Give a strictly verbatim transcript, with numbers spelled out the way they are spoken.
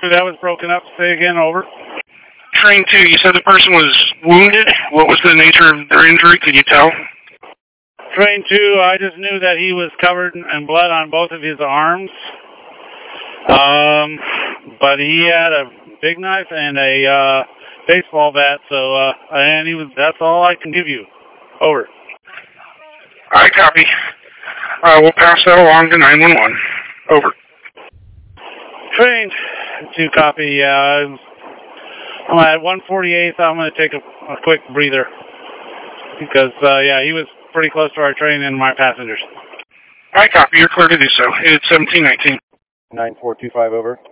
copy. That was broken up. Say again, over. Train two, you said the person was wounded. What was the nature of their injury? Could you tell? Train two, I just knew that he was covered in blood on both of his arms. Um, but he had a big knife and a uh, baseball bat, so, uh, and he was, that's all I can give you. Over. All right, copy. Uh, we'll pass that along to nine one one. Over. Train two, copy. Uh, I'm at one forty-eighth. I'm going to take a, a quick breather because, uh, yeah, he was pretty close to our train and my passengers. I copy. You're clear to do so. It's seventeen nineteen. nine four two five, over.